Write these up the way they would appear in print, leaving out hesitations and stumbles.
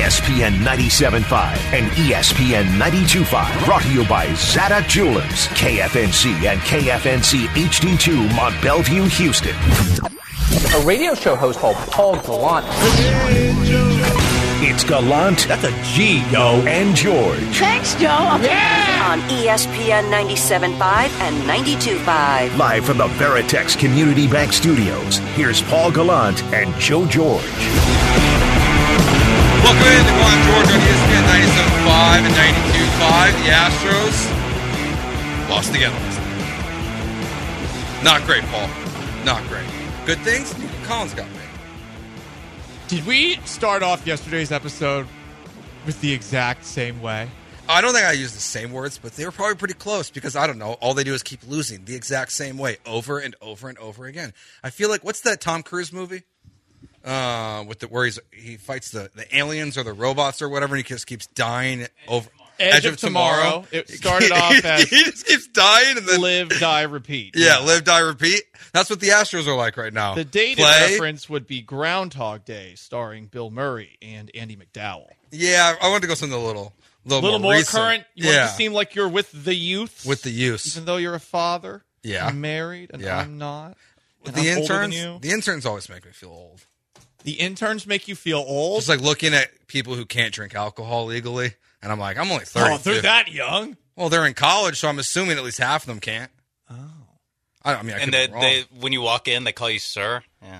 ESPN 97.5 and ESPN 92.5. Brought to you by Zadok Jewelers, KFNC and KFNC HD2 Mont Bellevue, Houston. A radio show host called Paul Gallant. It's Gallant. That's a G, yo. And George. Thanks, Joe. Yeah! On ESPN 97.5 and 92.5. Live from the Veritex Community Bank Studios, here's Paul Gallant and Joe George. Welcome in to Gallant George on ESPN 97.5 and 92.5. The Astros lost again last night. Not great, Paul. Not great. Good things? Nico Collins got me. Did we start off yesterday's episode with the exact same way? I don't think I used the same words, but they were probably pretty close because, I don't know, all they do is keep losing the exact same way over and over and over again. I feel like, what's that Tom Cruise movie? Where he fights the aliens or the robots or whatever, and he just keeps dying over. Edge of Tomorrow. It started off as he just keeps dying and then live, die, repeat. Yeah, live, die, repeat. That's what the Astros are like right now. The dated reference would be Groundhog Day, starring Bill Murray and Andy McDowell. Yeah, I wanted to go something a little more recent. current. You want to seem like you're with the youth. With the youth. Even though you're a father. Yeah. I'm married and I'm not. And the I'm interns, older than you. the interns always make me feel old. The interns make you feel old? Just like looking at people who can't drink alcohol legally. And I'm like, I'm only 30. Oh, they're that young? Well, they're in college, so I'm assuming at least half of them can't. Oh. I could be wrong. When you walk in, they call you sir? Yeah.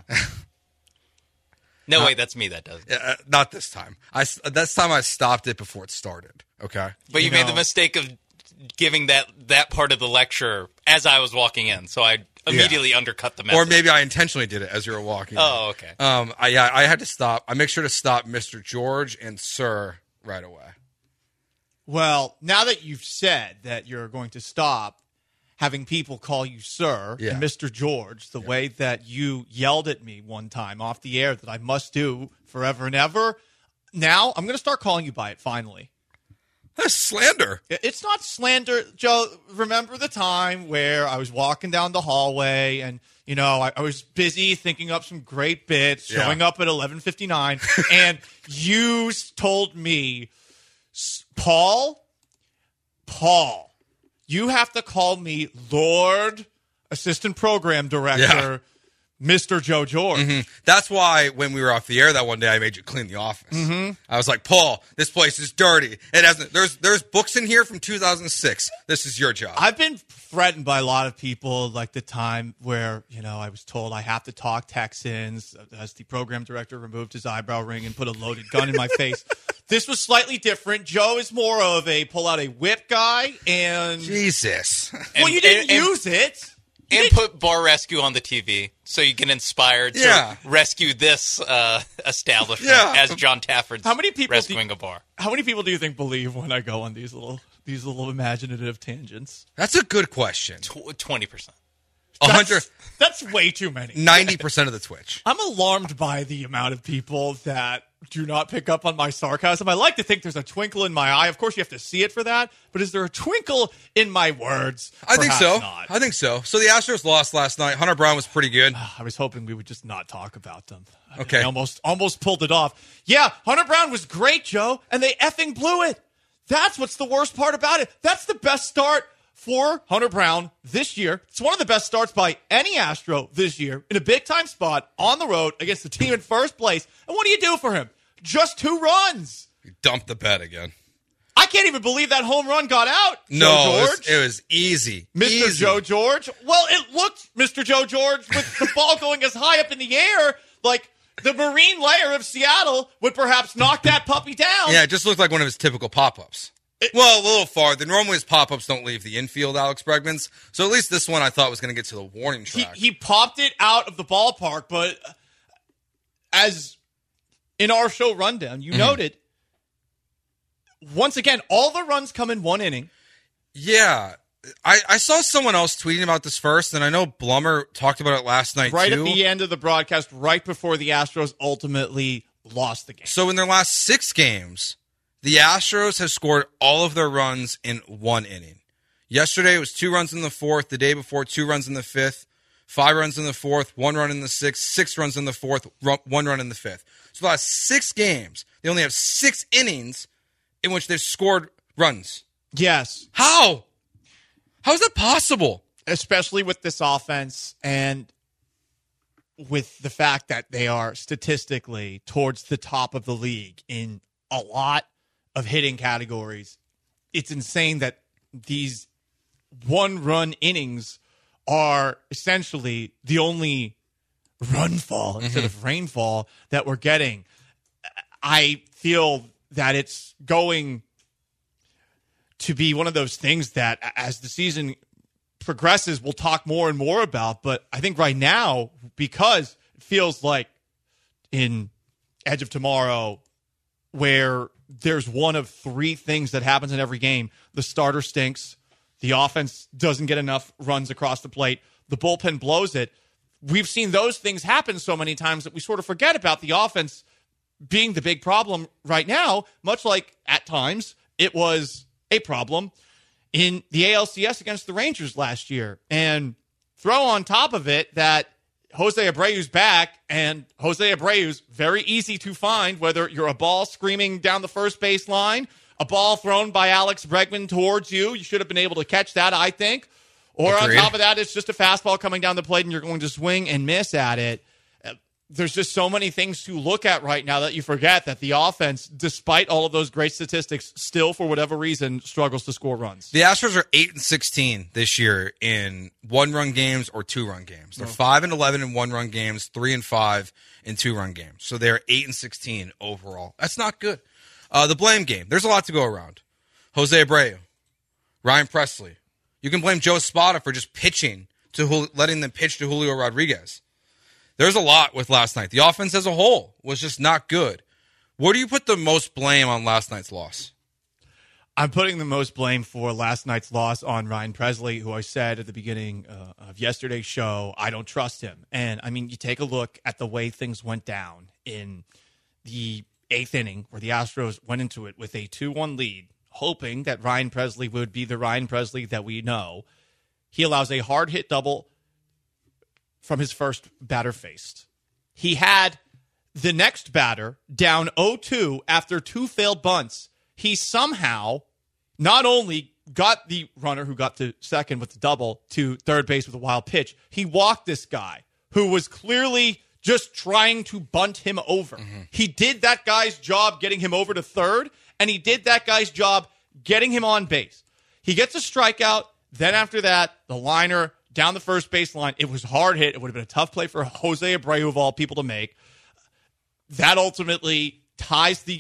No, wait, that's me that does it. Yeah, not this time. This time I stopped it before it started, okay? But you made the mistake of giving that part of the lecture as I was walking in, so I immediately undercut the message. Or maybe I intentionally did it as you were walking in. Oh, okay. I had to stop. I make sure to stop Mr. George and Sir right away. Well, now that you've said that you're going to stop having people call you sir and Mr. George the way that you yelled at me one time off the air that I must do forever and ever, now I'm going to start calling you by it finally. That's slander. It's not slander. Joe, remember the time where I was walking down the hallway and, I was busy thinking up some great bits, showing up at 11:59, and you told me, Paul, you have to call me Lord Assistant Program Director, Mr. Joe George. Mm-hmm. That's why when we were off the air that one day, I made you clean the office. Mm-hmm. I was like, Paul, this place is dirty. It hasn't. There's books in here from 2006. This is your job. I've been threatened by a lot of people, like the time where I was told I have to talk Texans as the program director removed his eyebrow ring and put a loaded gun in my face. This was slightly different. Joe is more of a pull out a whip guy, and Jesus. Well, you didn't use it. And put Bar Rescue on the TV so you can inspire to rescue this establishment as John Tafford's rescuing a bar. How many people do you think believe when I go on these little imaginative tangents? That's a good question. 20%. 100. That's way too many. 90% of the Twitch. I'm alarmed by the amount of people that do not pick up on my sarcasm. I like to think there's a twinkle in my eye. Of course, you have to see it for that. But is there a twinkle in my words? I think so. Not. I think so. So the Astros lost last night. Hunter Brown was pretty good. I was hoping we would just not talk about them. Okay. I almost pulled it off. Yeah, Hunter Brown was great, Joe, and they effing blew it. That's what's the worst part about it. That's the best start for Hunter Brown this year. It's one of the best starts by any Astro this year in a big-time spot on the road against the team in first place. And what do you do for him? Just 2 runs. He dumped the bed again. I can't even believe that home run got out, No, Joe George. it was easy. Mr. Joe George. Well, it looked, Mr. Joe George, with the ball going as high up in the air, like the marine layer of Seattle would perhaps knock that puppy down. Yeah, it just looked like one of his typical pop-ups. Well, a little farther. Normally his pop-ups don't leave the infield, Alex Bregman's. So at least this one I thought was going to get to the warning track. He popped it out of the ballpark, but as in our show rundown, you noted, once again, all the runs come in one inning. Yeah. I saw someone else tweeting about this first, and I know Blummer talked about it last night, right too. At the end of the broadcast, right before the Astros ultimately lost the game. So in their last 6 games, the Astros have scored all of their runs in 1 inning. Yesterday, it was 2 runs in the 4th. The day before, 2 runs in the 5th. 5 runs in the 4th, 1 run in the 6th, 6 runs in the 4th, 1 run in the 5th. So the last 6 games, they only have 6 innings in which they've scored runs. Yes. How? How is that possible? Especially with this offense and with the fact that they are statistically towards the top of the league in a lot of hitting categories. It's insane that these one-run innings are essentially the only runfall instead of rainfall that we're getting. I feel that it's going to be one of those things that as the season progresses, we'll talk more and more about. But I think right now, because it feels like in Edge of Tomorrow, where there's one of 3 things that happens in every game. The starter stinks. The offense doesn't get enough runs across the plate. The bullpen blows it. We've seen those things happen so many times that we sort of forget about the offense being the big problem right now, much like at times it was a problem in the ALCS against the Rangers last year. And throw on top of it that Jose Abreu's back, and Jose Abreu's very easy to find, whether you're a ball screaming down the first base line, a ball thrown by Alex Bregman towards you. You should have been able to catch that, I think. Or Agreed. On top of that, it's just a fastball coming down the plate and you're going to swing and miss at it. There's just so many things to look at right now that you forget that the offense, despite all of those great statistics, still, for whatever reason, struggles to score runs. The Astros are 8-16 this year in 1-run games or 2-run games. They're 5-11 in 1-run games, 3-5 in 2-run games. So they're 8-16 overall. That's not good. The blame game. There's a lot to go around. Jose Abreu, Ryan Pressly. You can blame Joe Espada for just pitching letting them pitch to Julio Rodriguez. There's a lot with last night. The offense as a whole was just not good. Where do you put the most blame on last night's loss? I'm putting the most blame for last night's loss on Ryan Pressly, who I said at the beginning of yesterday's show, I don't trust him. And, I mean, you take a look at the way things went down in the 8th inning where the Astros went into it with a 2-1 lead, hoping that Ryan Pressly would be the Ryan Pressly that we know. He allows a hard-hit double from his first batter faced. He had the next batter down 0-2 after 2 failed bunts. He somehow not only got the runner who got to second with the double to third base with a wild pitch, he walked this guy who was clearly just trying to bunt him over. He did that guy's job getting him over to third, and he did that guy's job getting him on base. He gets a strikeout. Then after that, the liner down the first base line. It was hard hit. It would have been a tough play for Jose Abreu, of all people, to make. That ultimately ties the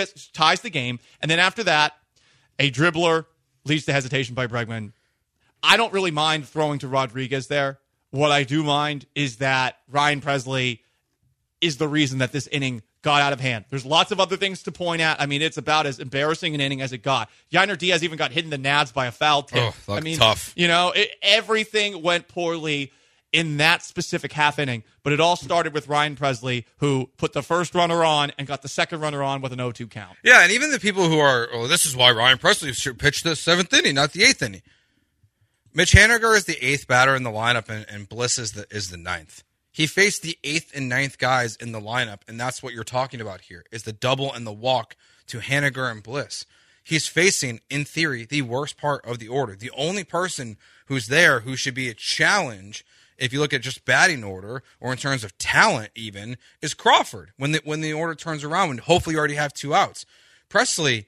game. And then after that, a dribbler leads to hesitation by Bregman. I don't really mind throwing to Rodriguez there. What I do mind is that Ryan Pressly is the reason that this inning got out of hand. There's lots of other things to point at. I mean, it's about as embarrassing an inning as it got. Yainer Diaz even got hit in the nads by a foul tip. Oh, tough. You know, everything went poorly in that specific half inning, but it all started with Ryan Pressly, who put the first runner on and got the second runner on with an 0-2 count. Yeah, and even the people who are, this is why Ryan Pressly should pitch the 7th inning, not the 8th inning. Mitch Haniger is the 8th batter in the lineup, and Bliss is the 9th. He faced the 8th and 9th guys in the lineup, and that's what you're talking about here, is the double and the walk to Haniger and Bliss. He's facing, in theory, the worst part of the order. The only person who's there who should be a challenge, if you look at just batting order, or in terms of talent even, is Crawford when the order turns around, and hopefully you already have 2 outs. Pressly,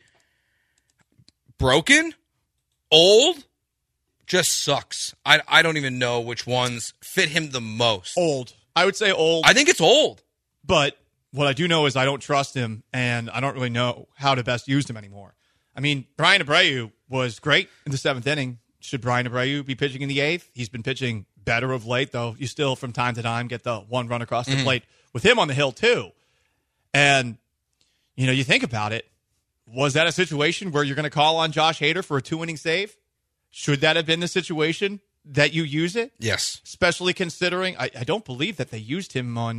broken, old, just sucks. I don't even know which ones fit him the most. Old. I would say old. I think it's old. But what I do know is I don't trust him, and I don't really know how to best use him anymore. I mean, Bryan Abreu was great in the 7th inning. Should Bryan Abreu be pitching in the 8th? He's been pitching better of late, though. You still, from time to time, get the one run across the plate with him on the hill, too. And, you know, you think about it. Was that a situation where you're going to call on Josh Hader for a 2-inning save? Should that have been the situation that you use it? Yes. Especially considering I don't believe that they used him on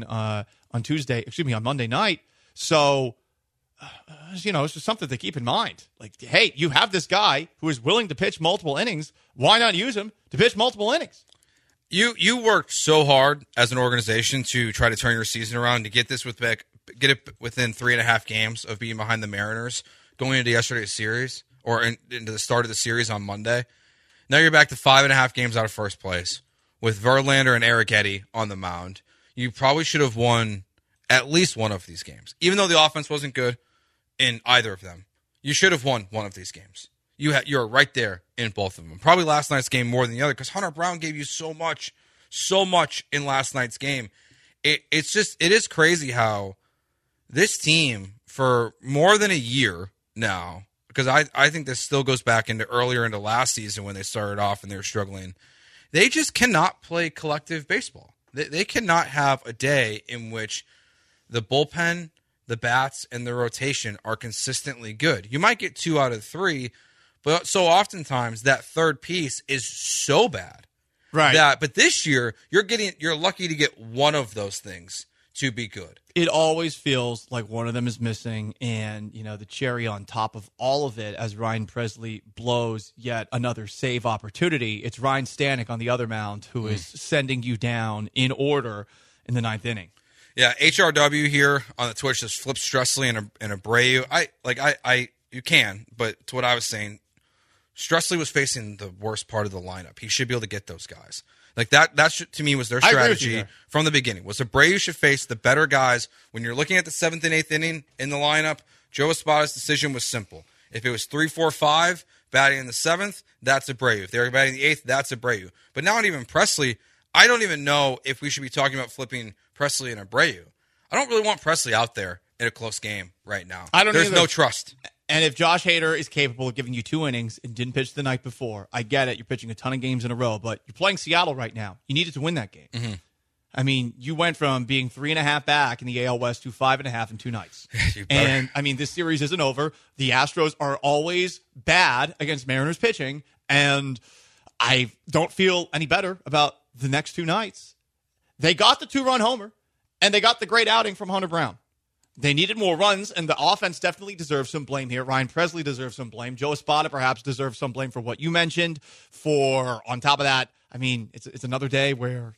Monday night. So, you know, it's just something to keep in mind. Like, hey, you have this guy who is willing to pitch multiple innings. Why not use him to pitch multiple innings? You worked so hard as an organization to try to turn your season around to get this get it within 3.5 games of being behind the Mariners going into yesterday's series or into the start of the series on Monday. Now you're back to 5.5 games out of first place with Verlander and Eric Eddy on the mound. You probably should have won at least one of these games, even though the offense wasn't good in either of them. You should have won one of these games. You're right there in both of them. Probably last night's game more than the other because Hunter Brown gave you so much in last night's game. It is crazy how this team for more than a year now, because I think this still goes back earlier into last season when they started off and they were struggling. They just cannot play collective baseball. They cannot have a day in which the bullpen, the bats, and the rotation are consistently good. You might get 2 out of 3, but so oftentimes that third piece is so bad. Right. But this year, you're lucky to get one of those things to be good. It always feels like one of them is missing, and the cherry on top of all of it, as Ryan Pressly blows yet another save opportunity, it's Ryan Stanek on the other mound who is sending you down in order in the 9th inning. Yeah, HRW here on the Twitch says flip Stressly and Abreu. You can, but to what I was saying, Stressly was facing the worst part of the lineup. He should be able to get those guys. Like that to me was their strategy from the beginning. Was Abreu should face the better guys. When you're looking at the 7th and 8th inning in the lineup, Joe Espada's decision was simple. If it was 3, 4, 5 batting in the 7th, that's Abreu. If they were batting in the 8th, that's Abreu. But not even Pressly. I don't even know if we should be talking about flipping Pressly and Abreu. I don't really want Pressly out there in a close game right now. There's no trust. And if Josh Hader is capable of giving you 2 innings and didn't pitch the night before, I get it. You're pitching a ton of games in a row, but you're playing Seattle right now. You needed to win that game. Mm-hmm. I mean, you went from being 3.5 back in the AL West to 5.5 in 2 nights. And, I mean, this series isn't over. The Astros are always bad against Mariners pitching, and I don't feel any better about the next 2 nights. They got the 2-run homer, and they got the great outing from Hunter Brown. They needed more runs, and the offense definitely deserves some blame here. Ryan Pressly deserves some blame. Joe Espada perhaps deserves some blame for what you mentioned. On top of that, I mean, it's another day where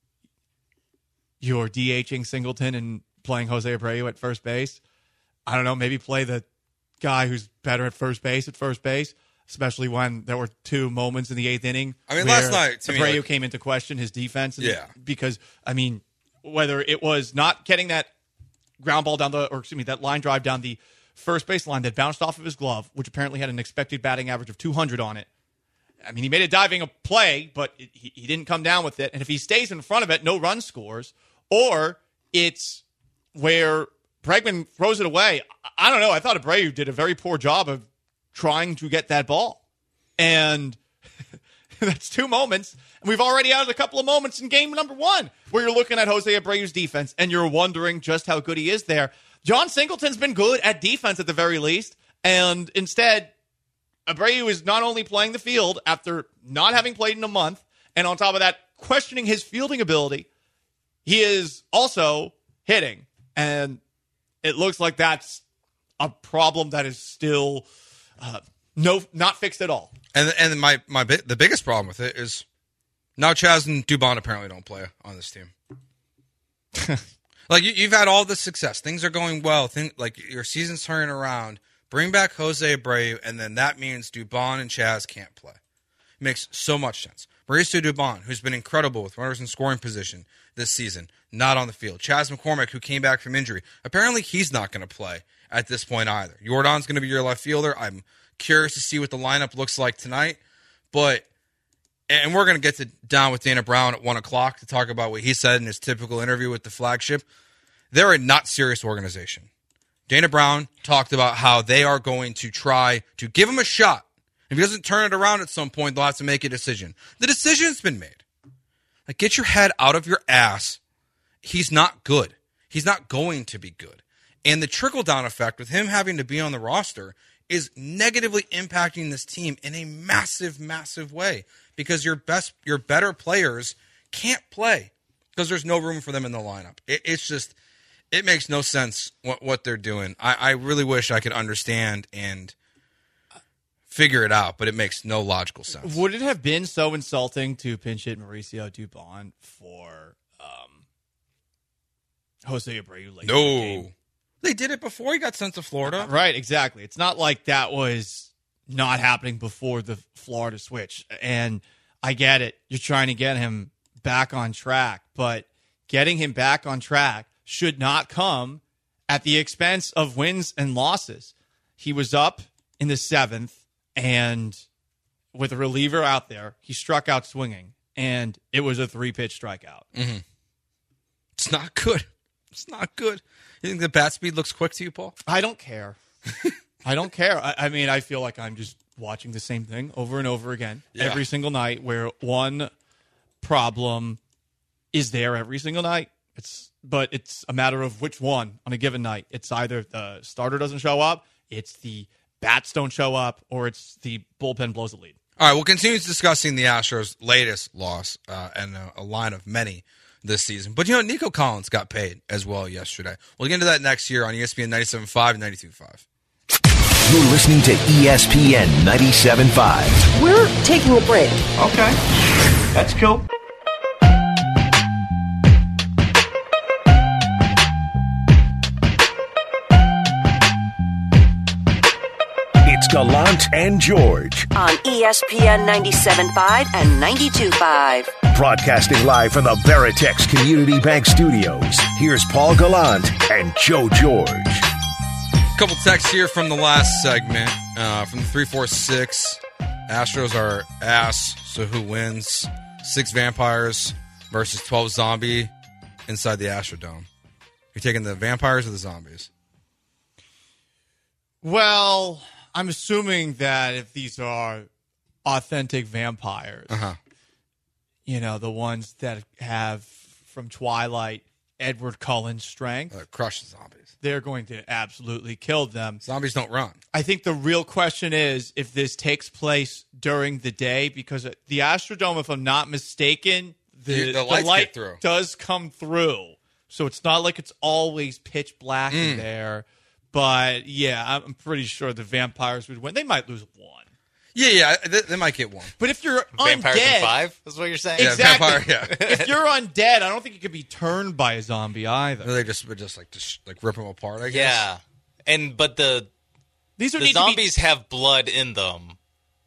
you're DHing Singleton and playing Jose Abreu at first base. I don't know, maybe play the guy who's better at first base, especially when there were 2 moments in the 8th inning. I mean, last night, to Abreu me, came into question his defense. Yeah. Because, I mean, whether it was not getting that ground ball that line drive down the first base line that bounced off of his glove, which apparently had an expected batting average of 200 on it. I mean, he made a diving play, but he didn't come down with it. And if he stays in front of it, no run scores. Or it's where Bregman throws it away. I don't know. I thought Abreu did a very poor job of trying to get that ball. And that's 2 moments. And we've already added a couple of moments in game number 1 where you're looking at Jose Abreu's defense and you're wondering just how good he is there. John Singleton's been good at defense at the very least. And instead, Abreu is not only playing the field after not having played in a month, and on top of that, questioning his fielding ability, he is also hitting. And it looks like that's a problem that is still not fixed at all. And the biggest problem with it is now Chaz and Dubon apparently don't play on this team. Like you've had all this success, things are going well, like your season's turning around. Bring back Jose Abreu, and then that means Dubon and Chaz can't play. It makes so much sense. Mauricio Dubon, who's been incredible with runners in scoring position this season, not on the field. Chas McCormick, who came back from injury, apparently he's not going to play at this point either. Jordan's going to be your left fielder. I'm curious to see what the lineup looks like tonight. And we're going to get down with Dana Brown at 1 o'clock to talk about what he said in his typical interview with the Flagship. They're a not serious organization. Dana Brown talked about how they are going to try to give him a shot. If he doesn't turn it around at some point, they'll have to make a decision. The decision's been made. Like, get your head out of your ass. He's not good. He's not going to be good. And the trickle-down effect with him having to be on the roster is negatively impacting this team in a massive, massive way because your better players can't play because there's no room for them in the lineup. It makes no sense what they're doing. I really wish I could understand and figure it out, but it makes no logical sense. Would it have been so insulting to pinch hit Mauricio Dubon for Jose Abreu late. No. They did it before he got sent to Florida. Right, exactly. It's not like that was not happening before the Florida switch. And I get it. You're trying to get him back on track. But getting him back on track should not come at the expense of wins and losses. He was up in the 7th, and with a reliever out there, he struck out swinging, and it was a 3-pitch strikeout. Mm-hmm. It's not good. It's not good. You think the bat speed looks quick to you, Paul? I don't care. I don't care. I mean, I feel like I'm just watching the same thing over and over again every single night, where one problem is there every single night. But it's a matter of which one on a given night. It's either the starter doesn't show up, it's the bats don't show up, or it's the bullpen blows a lead. All right, we'll continue discussing the Astros' latest loss and a line of many this season. But, Nico Collins got paid as well yesterday. We'll get into that next year on ESPN 97.5 and 92.5. You're listening to ESPN 97.5. We're taking a break. Okay. That's cool. It's Gallant and George on ESPN 97.5 and 92.5. Broadcasting live from the Veritex Community Bank Studios. Here's Paul Gallant and Joe George. A couple texts here from the last segment. From the 346, Astros are ass, so who wins? 6 vampires versus 12 zombie inside the Astrodome. You're taking the vampires or the zombies? Well, I'm assuming that if these are authentic vampires, the ones that have from Twilight Edward Cullen's strength, crush the zombies. They're going to absolutely kill them. Zombies don't run. I think the real question is if this takes place during the day, because the Astrodome, if I'm not mistaken, the light does come through. So it's not like it's always pitch black in there. But, yeah, I'm pretty sure the vampires would win. They might lose 1. Yeah, they might get 1. But if you're vampires undead... in 5 is what you're saying? Exactly. Vampire, If you're undead, I don't think you could be turned by a zombie either. They just would just rip them apart, I guess. Yeah. But the zombies have blood in them.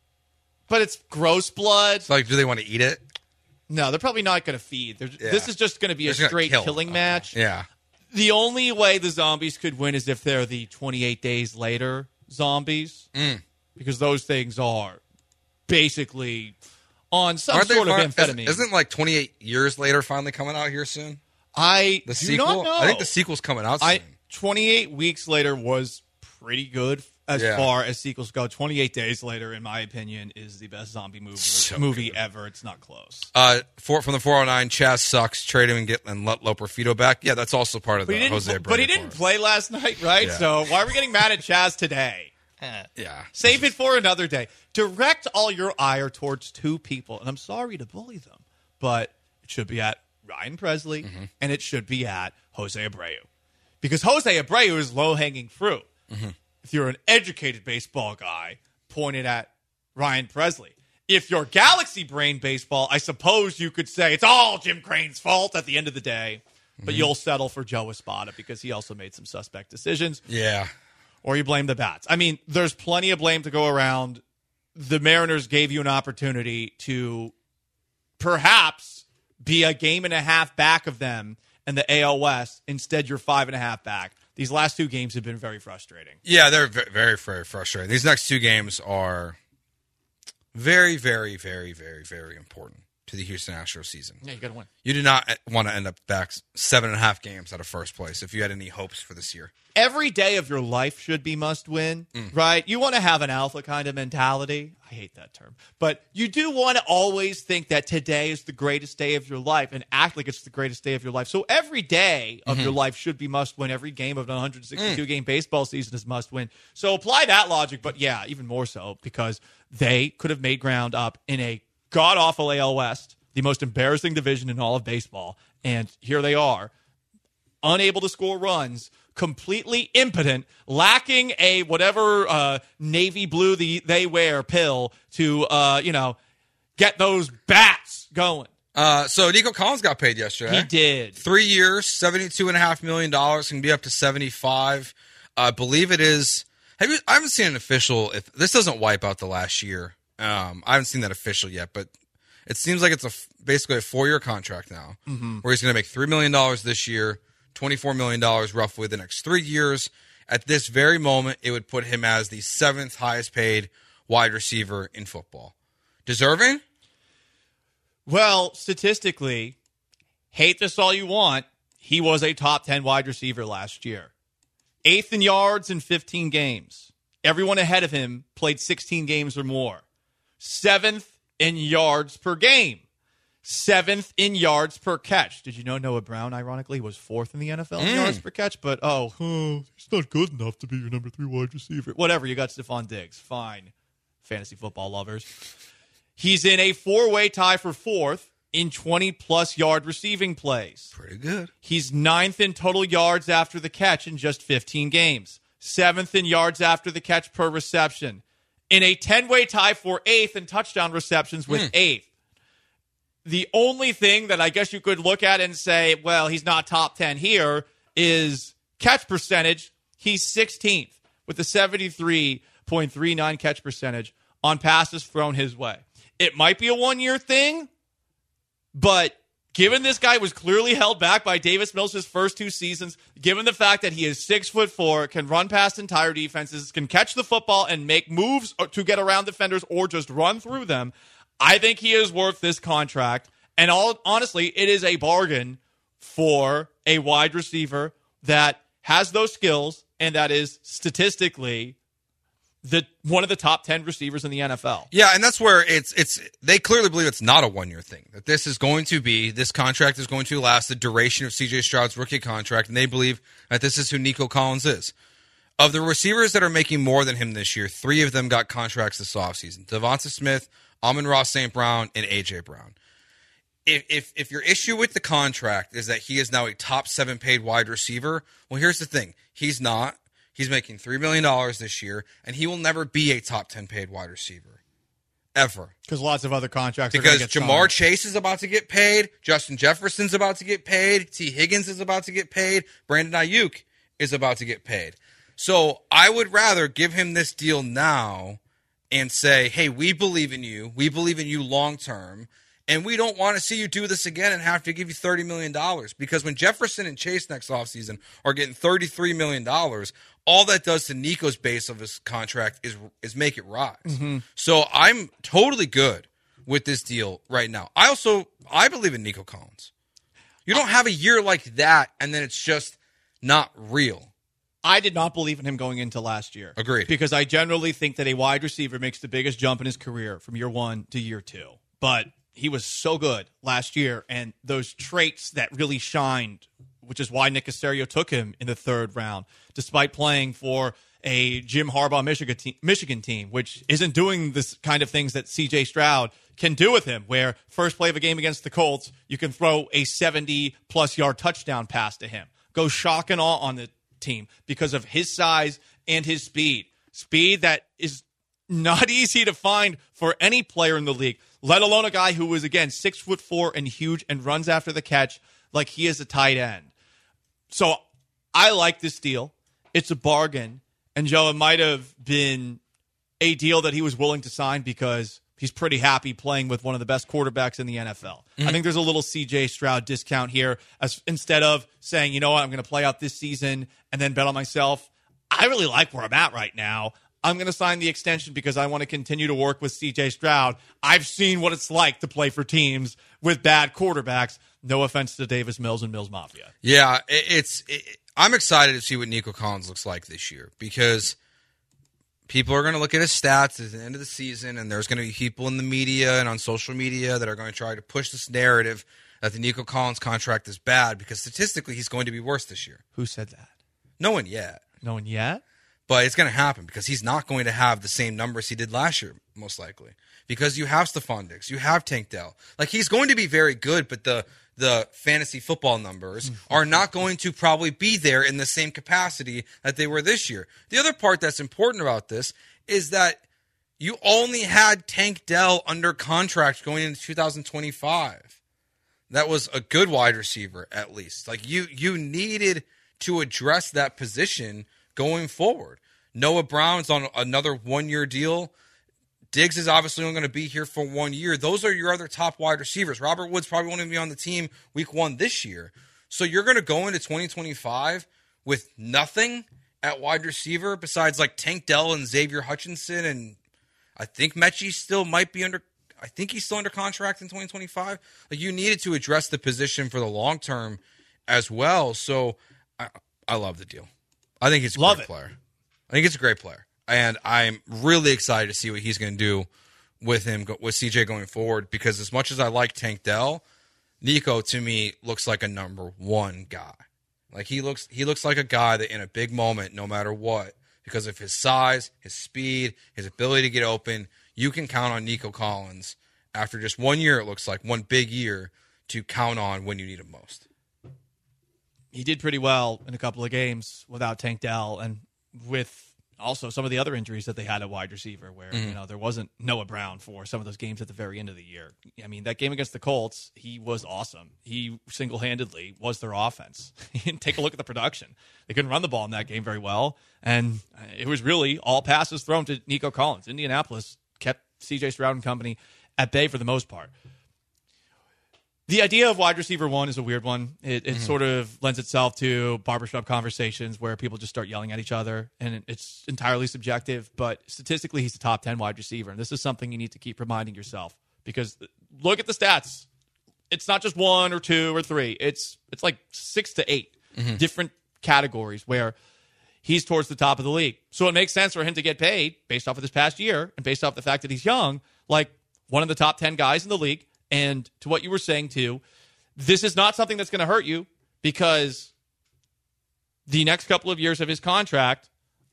But it's gross blood. So, do they want to eat it? No, they're probably not going to feed. This is just going to be a straight killing match. Yeah. The only way the zombies could win is if they're the 28 days later zombies. Because those things are basically on some sort of amphetamine. Isn't 28 years later finally coming out here soon? The sequel? Not know. I think the sequel's coming out soon. 28 weeks later was pretty good as far as sequels go. 28 Days Later, in my opinion, is the best zombie movie ever. It's not close. From the 409, Chaz sucks. Trade him and let Loperfido back. Yeah, that's also part of the Jose Abreu. But he didn't play last night, right? Yeah. So why are we getting mad at Chaz today? Yeah. Save it for another day. Direct all your ire towards 2 people. And I'm sorry to bully them, but it should be at Ryan Presley and it should be at Jose Abreu. Because Jose Abreu is low-hanging fruit. If you're an educated baseball guy, point it at Ryan Presley. If you're Galaxy Brain baseball, I suppose you could say it's all Jim Crane's fault at the end of the day. But you'll settle for Joe Espada because he also made some suspect decisions. Yeah. Or you blame the bats. I mean, there's plenty of blame to go around. The Mariners gave you an opportunity to perhaps be a game and a half back of them in the AL West. Instead, you're 5.5 back. These last 2 games have been very frustrating. Yeah, they're very, very frustrating. These next 2 games are very, very, very, very, very important to the Houston Astros season. Yeah, you got to win. You do not want to end up back 7.5 games out of first place if you had any hopes for this year. Every day of your life should be must win, right? You want to have an alpha kind of mentality. I hate that term. But you do want to always think that today is the greatest day of your life and act like it's the greatest day of your life. So every day of your life should be must win. Every game of the 162-game baseball season is must win. So apply that logic, but yeah, even more so because they could have made ground up in a god-awful AL West, the most embarrassing division in all of baseball, and here they are, unable to score runs, completely impotent, lacking a whatever navy blue they wear pill to, get those bats going. So Nico Collins got paid yesterday. He did. 3 years, $72.5 million. Can be up to 75. I believe it is. I haven't seen an official. If this doesn't wipe out the last year, I haven't seen that official yet. But it seems like it's basically a 4-year contract now, where he's going to make $3 million this year, $24 million roughly the next 3 years. At this very moment, it would put him as the 7th highest paid wide receiver in football. Deserving? Well, statistically, hate this all you want, he was a top 10 wide receiver last year. 8th in yards in 15 games. Everyone ahead of him played 16 games or more. 7th in yards per game. 7th in yards per catch. Did you know Noah Brown, ironically, was 4th in the NFL in yards per catch? But, he's not good enough to be your number 3 wide receiver. Whatever, you got Stephon Diggs. Fine. Fantasy football lovers. He's in a 4-way tie for 4th in 20-plus yard receiving plays. Pretty good. He's 9th in total yards after the catch in just 15 games. 7th in yards after the catch per reception. In a 10-way tie for 8th in touchdown receptions with 8th. The only thing that I guess you could look at and say, well, he's not top 10 here, is catch percentage. He's 16th with a 73.39 catch percentage on passes thrown his way. It might be a 1-year thing, but given this guy was clearly held back by Davis Mills his first 2 seasons, given the fact that he is 6'4", can run past entire defenses, can catch the football and make moves to get around defenders or just run through them, I think he is worth this contract. And honestly, it is a bargain for a wide receiver that has those skills and that is statistically one of the top 10 receivers in the NFL. Yeah, and that's where they clearly believe it's not a 1-year thing. That this contract is going to last the duration of C.J. Stroud's rookie contract, and they believe that this is who Nico Collins is. Of the receivers that are making more than him this year, 3 of them got contracts this offseason. Devonta Smith, Amon-Ra St. Brown, and A.J. Brown. If your issue with the contract is that he is now a top 7 paid wide receiver, well, here's the thing. He's not. He's making $3 million this year, and he will never be a top 10 paid wide receiver. Ever. Because lots of other contracts are going to get signed. Jamar Chase is about to get paid. Justin Jefferson's about to get paid. T. Higgins is about to get paid. Brandon Ayuk is about to get paid. So I would rather give him this deal now and say, hey, we believe in you. We believe in you long term. And we don't want to see you do this again and have to give you $30 million. Because when Jefferson and Chase next offseason are getting $33 million, all that does to Nico's base of his contract is make it rise. Mm-hmm. So I'm totally good with this deal right now. I believe in Nico Collins. You don't have a year like that and then it's just not real. I did not believe in him going into last year. Agreed. Because I generally think that a wide receiver makes the biggest jump in his career from year 1 to year 2. But he was so good last year, and those traits that really shined, which is why Nick Caserio took him in the 3rd round, despite playing for a Jim Harbaugh Michigan team, which isn't doing this kind of things that C.J. Stroud can do with him, where first play of a game against the Colts, you can throw a 70-plus yard touchdown pass to him. Go shock and awe on the team because of his size and his speed. Speed that is not easy to find for any player in the league, let alone a guy who is, again, 6'4" and huge and runs after the catch like he is a tight end. So I like this deal. It's a bargain. And, Joe, it might have been a deal that he was willing to sign because he's pretty happy playing with one of the best quarterbacks in the NFL. Mm-hmm. I think there's a little C.J. Stroud discount here. Instead of saying, you know what, I'm going to play out this season and then bet on myself, I really like where I'm at right now. I'm going to sign the extension because I want to continue to work with C.J. Stroud. I've seen what it's like to play for teams with bad quarterbacks. No offense to Davis Mills and Mills Mafia. Yeah, I'm excited to see what Nico Collins looks like this year because people are going to look at his stats at the end of the season, and there's going to be people in the media and on social media that are going to try to push this narrative that the Nico Collins contract is bad because statistically he's going to be worse this year. Who said that? No one yet. No one yet? But it's going to happen because he's not going to have the same numbers he did last year, most likely. Because you have Stephon Diggs, you have Tank Dell. Like, he's going to be very good, but the fantasy football numbers are not going to probably be there in the same capacity that they were this year. The other part that's important about this is that you only had Tank Dell under contract going into 2025. that was a good wide receiver, at least. Like, you needed to address that position going forward. Noah Brown's on another 1-year deal. Diggs is obviously only going to be here for 1 year. Those are your other top wide receivers. Robert Woods probably won't even be on the team week 1 this year. So you're going to go into 2025 with nothing at wide receiver besides like Tank Dell and Xavier Hutchinson, and I think Mechie still might be under. I think he's still under contract in 2025. Like, you needed to address the position for the long term as well. So I love the deal. I think he's a great player. I think it's a great player, and I'm really excited to see what he's going to do with him, with CJ going forward. Because as much as I like Tank Dell, Nico to me looks like a number 1 guy. Like, he looks like a guy that in a big moment, no matter what, because of his size, his speed, his ability to get open, you can count on Nico Collins after just 1 year. It looks like 1 big year to count on when you need him most. He did pretty well in a couple of games without Tank Dell, and with also some of the other injuries that they had at wide receiver, where there wasn't Noah Brown for some of those games at the very end of the year. I mean, that game against the Colts, he was awesome. He single-handedly was their offense. Take a look at the production. They couldn't run the ball in that game very well, and it was really all passes thrown to Nico Collins. Indianapolis kept C.J. Stroud and company at bay for the most part. The idea of wide receiver 1 is a weird one. It sort of lends itself to barbershop conversations where people just start yelling at each other, and it's entirely subjective. But statistically, he's a top 10 wide receiver, and this is something you need to keep reminding yourself, because look at the stats. It's not just 1 or 2 or 3. It's like 6 to 8 different categories where he's towards the top of the league. So it makes sense for him to get paid based off of this past year and based off the fact that he's young, like one of the top 10 guys in the league. And to what you were saying, too, this is not something that's going to hurt you, because the next couple of years of his contract,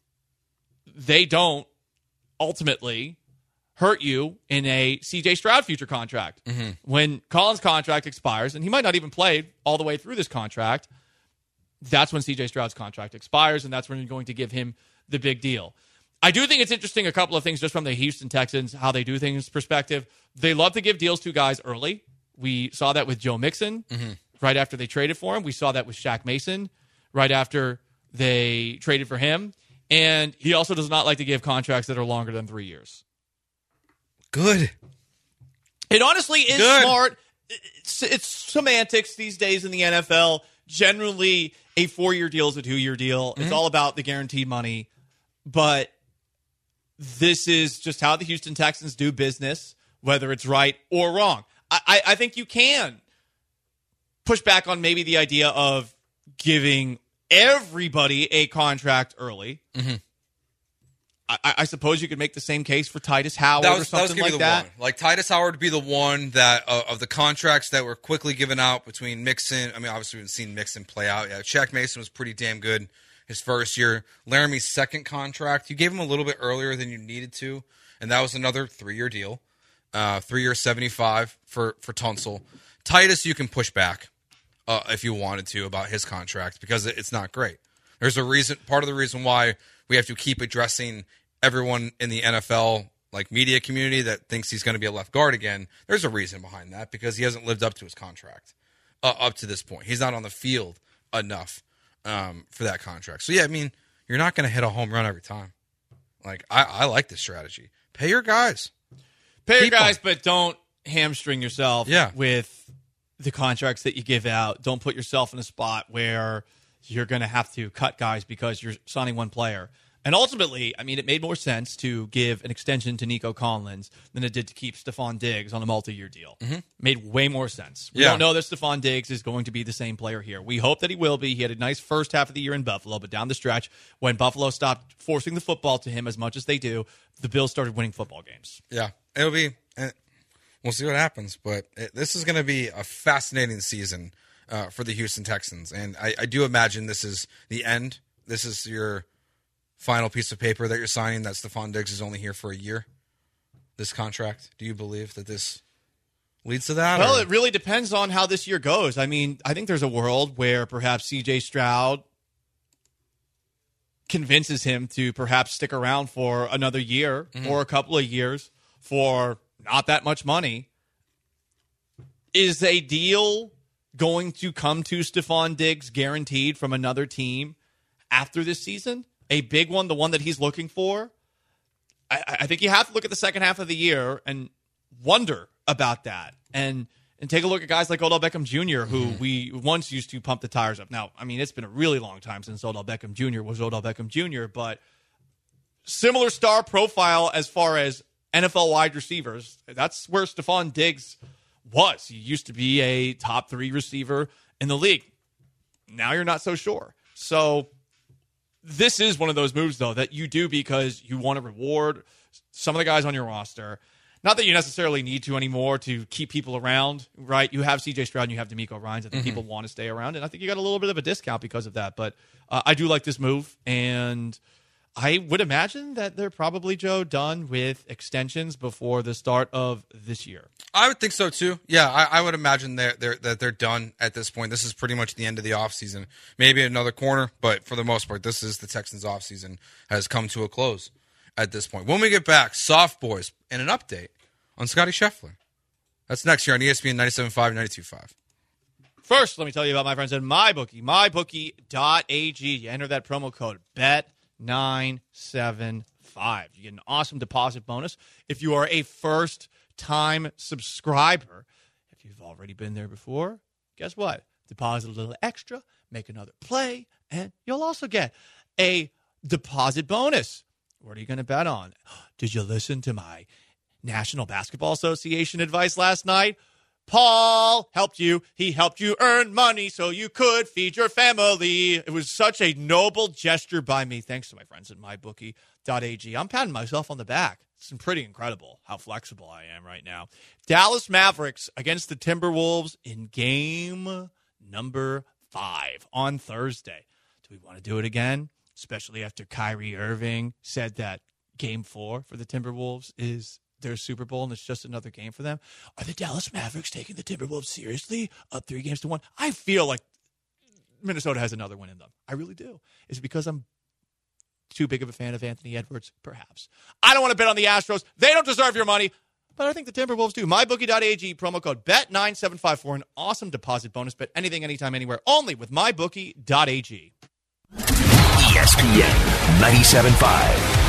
they don't ultimately hurt you in a C.J. Stroud future contract. When Collins' contract expires, and he might not even play all the way through this contract, that's when C.J. Stroud's contract expires, and that's when you're going to give him the big deal. I do think it's interesting, a couple of things just from the Houston Texans, how they do things perspective. They love to give deals to guys early. We saw that with Joe Mixon right after they traded for him. We saw that with Shaq Mason right after they traded for him. And he also does not like to give contracts that are longer than 3 years. Good. It honestly is smart. It's semantics these days in the NFL. Generally, a 4-year deal is a 2-year deal. It's all about the guaranteed money. But this is just how the Houston Texans do business, whether it's right or wrong. I think you can push back on maybe the idea of giving everybody a contract early. I suppose you could make the same case for Titus Howard or something like that. One. Like, Titus Howard would be the one that of the contracts that were quickly given out between Mixon. I mean, obviously, we've seen Mixon play out. Yeah, Shaq Mason was pretty damn good his first year. Laramie's second contract, you gave him a little bit earlier than you needed to, and that was another 3-year deal. 3-year 75 for Tunsil. Titus, you can push back if you wanted to about his contract, because it's not great. There's a reason. Part of the reason why we have to keep addressing everyone in the NFL, like media community, that thinks he's going to be a left guard again. There's a reason behind that, because he hasn't lived up to his contract up to this point. He's not on the field enough for that contract. So, yeah, I mean, you're not going to hit a home run every time. Like, I like this strategy. Pay your guys. But don't hamstring yourself with the contracts that you give out. Don't put yourself in a spot where you're going to have to cut guys because you're signing one player. And ultimately, I mean, it made more sense to give an extension to Nico Collins than it did to keep Stephon Diggs on a multi-year deal. Made way more sense. We don't know that Stephon Diggs is going to be the same player here. We hope that he will be. He had a nice first half of the year in Buffalo, but down the stretch, when Buffalo stopped forcing the football to him as much as they do, the Bills started winning football games. Yeah, it'll be we'll see what happens, but this is going to be a fascinating season for the Houston Texans, and I do imagine this is the end. This is your final piece of paper that you're signing, that Stephon Diggs is only here for a year, this contract. Do you believe that this leads to that? Well, it really depends on how this year goes. I mean, I think there's a world where perhaps C.J. Stroud convinces him to perhaps stick around for another year or a couple of years for not that much money. Is a deal going to come to Stephon Diggs guaranteed from another team after this season? A big one, the one that he's looking for? I think you have to look at the second half of the year and wonder about that. And take a look at guys like Odell Beckham Jr., who we once used to pump the tires up. Now, I mean, it's been a really long time since Odell Beckham Jr. was Odell Beckham Jr., but similar star profile as far as NFL wide receivers. That's where Stephon Diggs was. He used to be a top 3 receiver in the league. Now you're not so sure. So this is one of those moves, though, that you do because you want to reward some of the guys on your roster. Not that you necessarily need to anymore to keep people around, right? You have C.J. Stroud and you have DeMeco Ryans. I think people want to stay around, and I think you got a little bit of a discount because of that. But I do like this move, and I would imagine that they're probably, Joe, done with extensions before the start of this year. I would think so, too. Yeah, I would imagine that they're done at this point. This is pretty much the end of the offseason. Maybe another corner, but for the most part, this is the Texans' offseason has come to a close at this point. When we get back, Soft Boys and an update on Scotty Scheffler. That's next here on ESPN 97.5 and 92.5. First, let me tell you about my friends at MyBookie. MyBookie.ag. You enter that promo code BET975. You get an awesome deposit bonus if you are a first-time subscriber. If you've already been there before, guess what? Deposit a little extra, make another play, and you'll also get a deposit bonus. What are you going to bet on? Did you listen to my National Basketball Association advice last night? Paul helped you. He helped you earn money so you could feed your family. It was such a noble gesture by me. Thanks to my friends at MyBookie.ag. I'm patting myself on the back. It's pretty incredible how flexible I am right now. Dallas Mavericks against the Timberwolves in game number 5 on Thursday. Do we want to do it again? Especially after Kyrie Irving said that game 4 for the Timberwolves is their Super Bowl and it's just another game for them. Are the Dallas Mavericks taking the Timberwolves seriously? Up 3-1? I feel like Minnesota has another win in them. I really do. Is it because I'm too big of a fan of Anthony Edwards? Perhaps. I don't want to bet on the Astros. They don't deserve your money, but I think the Timberwolves do. MyBookie.ag, promo code BET975 for an awesome deposit bonus. Bet anything, anytime, anywhere. Only with MyBookie.ag. ESPN 97.5.